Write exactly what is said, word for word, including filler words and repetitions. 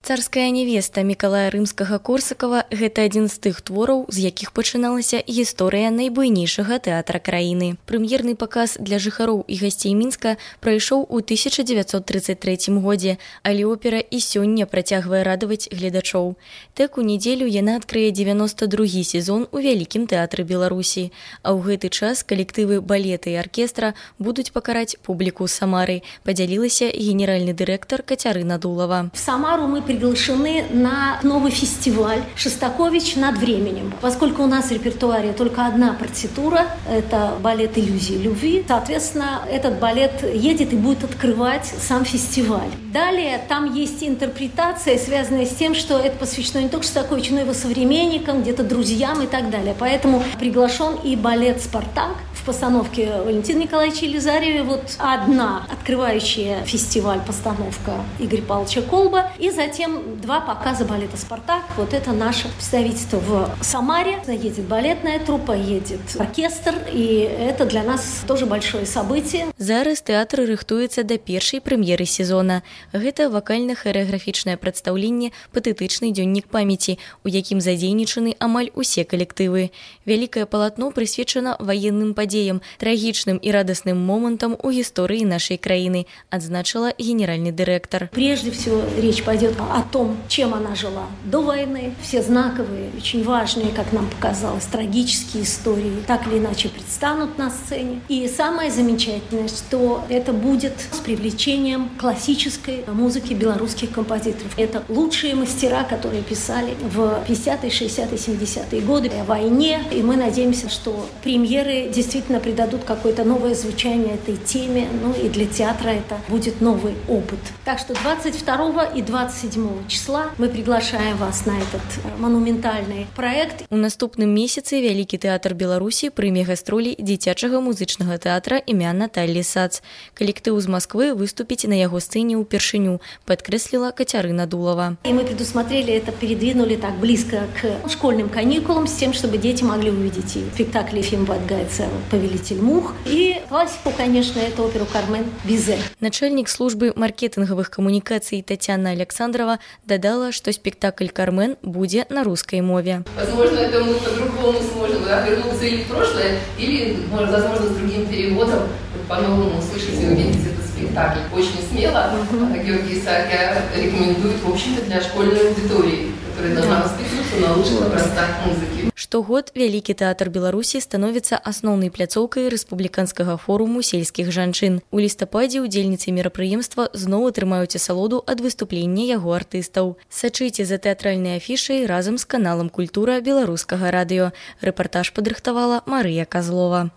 Царская невеста Мікалая Рымскага-Корсакава – гэта адзін з тых твораў, з якіх пачыналася гісторыя найбуйнейшага тэатра краіны. Прэм'ерны паказ для жыхароў і гасцей Мінска прайшоў у тысяча дзевяцьсот трыццаць трэцім годзе, але опера і сёння працягвае радаваць гледачоў. Так у нядзелю яна адкрые дзевяносто другі сезон у Вялікім тэатры Беларусі, а ў гэты час калектывы балета і аркестра будуць пакараць публіку Самары, падзялілася генеральны дырэктар Кацярына Дулава. В Самару мы приглашены на новый фестиваль «Шостакович над временем». Поскольку у нас в репертуаре только одна партитура, это балет «Иллюзии любви», соответственно, этот балет едет и будет открывать сам фестиваль. Далее там есть интерпретация, связанная с тем, что это посвящено не только Шостаковичу, но и его современникам, где-то друзьям и так далее. Поэтому приглашен и балет «Спартак» в постановке Валентина Николаевича Елизарьева. Вот одна открывающая фестиваль постановка Игоря Павловича Колба, и затем два показа балета «Спартак». Вот это наше представительство в Самаре. Едет балетная труппа, едет оркестр, и это для нас тоже большое событие. Зараз тэатр рыхтуецца да першай прэм'еры сезона. Гэта вакальна-харэаграфічнае прадстаўленне «Патэтычны дзённік памяці», у якім задзейнічаны амаль усе калектывы. Вялікае палатно прысвечана ваенным падзеям, трагічным і радасным момантам у гісторыі нашай краіны, адзначыла генеральны дырэктар. Прежде всего речь пойдет о том, чем она жила до войны. Все знаковые, очень важные, как нам показалось, трагические истории так или иначе предстанут на сцене. И самое замечательное, что это будет с привлечением классической музыки белорусских композиторов. Это лучшие мастера, которые писали в пятидесятые, шестидесятые, семидесятые годы о войне. И мы надеемся, что премьеры действительно придадут какое-то новое звучание этой теме. Ну и для театра это будет новый опыт. Так что двадцать второго и двадцать седьмого числа мы приглашаем вас на этот монументальный проект. У наступным месяцы Вялікі тэатр Беларусі прыме гастролі дзіцячага музычнага тэатра імя Наталлі Сац. Калектыў з Москвы выступіць на яго сцэне ўпершыню, падкрэсліла Кацярына Дулава. И мы предусмотрели это, передвинули так близко к школьным каникулам, с тем, чтобы дети могли увидеть и спектакль Ефим Гайцева «Повелитель мух», и классику, конечно, это оперу «Кармен» Бизе. Начальник службы маркетинговых коммуникаций Татьяна Александрова додала, что спектакль «Кармен» будет на русской мове. Возможно, это мы по-другому сможем да, вернуться или в прошлое, или, возможно, с другим переводом по-новому услышать и увидеть этот спектакль. Очень смело. Uh-huh. Георгий Исаакиа рекомендует, в общем-то, для школьной аудитории, которая должна воспитываться на лучших образцах музыки. Штогод Вялікі тэатр Беларусі становіцца асноўнай пляцоўкай рэспубліканскага форуму сельскіх жанчын. У лістападзе удзельніцы мерапрыемства зноў атрымаюць асалоду ад выступлення яго артыстаў. Сачыце за тэатральнай афішай разам з каналам «Культура» беларускага радыё. Рэпартаж падрыхтавала Марыя Казлова.